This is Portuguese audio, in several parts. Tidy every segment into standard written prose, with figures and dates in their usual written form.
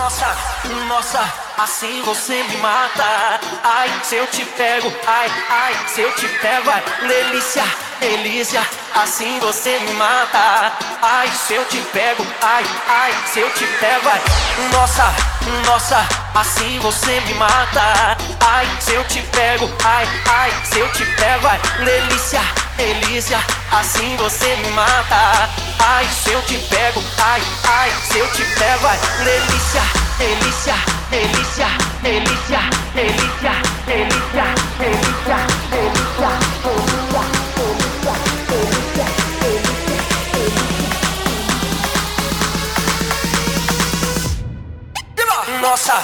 Nossa, nossa, assim você me mata. Ai, se eu te pego, ai, ai, se eu te pego, ai, delícia, delícia, assim você me mata. Ai, se eu te pego, ai, ai, se eu te pego, ai, nossa, nossa, assim você me mata. Ai, se eu te pego, ai, ai, se eu te pego, ai, delícia, delícia, assim você me mata. Ai, se eu te pego, ai, ai, se eu te pego, ai, delícia, delícia, delícia, delícia, delícia, delícia, delícia, delícia, delícia. Nossa.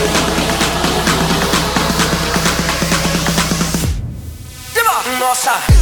Nossa.